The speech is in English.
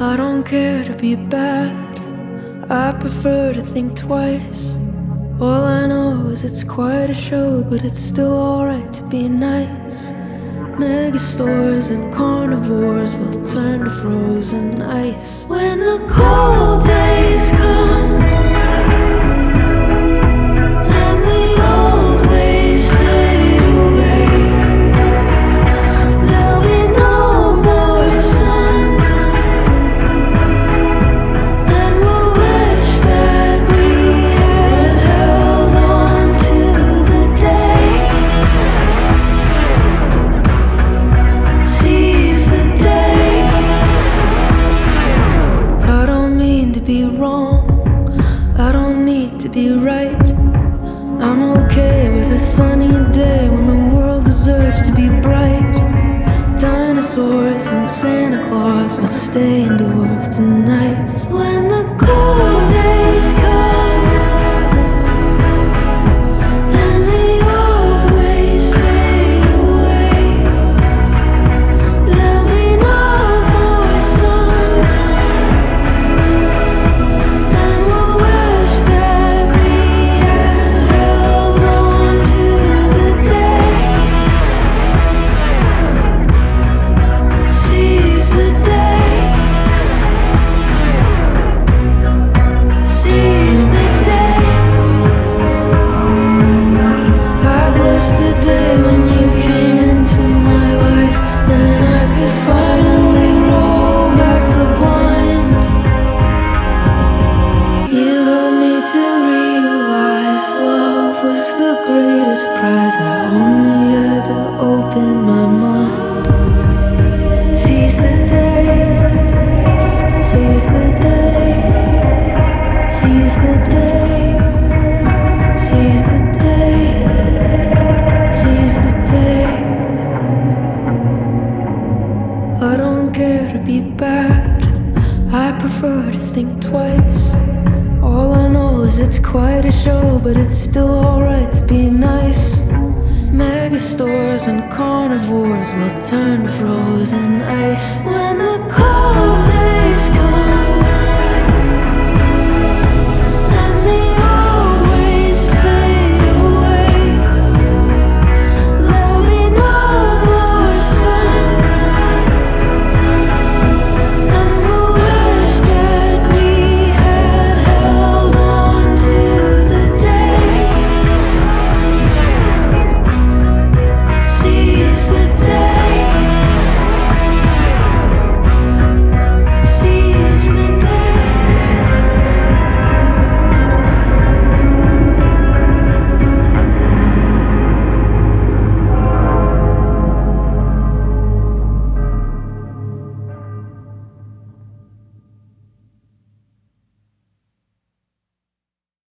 I don't care to be bad, I prefer to think twice. All I know is it's quite a show, but it's still alright to be nice. Megastores and carnivores will turn to frozen ice when the cold days come and the old ways fade away. There'll be no more sun, and we'll wish that we had held on to the day. Seize the day. I don't mean to be wrong, I don't need to be right. I'm okay with a sunny day when the world deserves to be bright. Dinosaurs and Santa Claus will stay indoors tonight when the cold days come and the old ways fade away. There'll be no more sun, and we'll wish that we had held on to the day. Seize the day. Seize the day. I bless the day when you came into my life, then I could finally roll back the blind. You helped me to realize love was the greatest prize. I only had to open my mind. Seize the day. Seize the day. Seize the day. Seize the day. Seize the day. I don't care to be bad, I prefer to think twice. All I know is it's quite a show, but it's still alright to be nice. Megastores and carnivores will turn to frozen ice when the cold days come.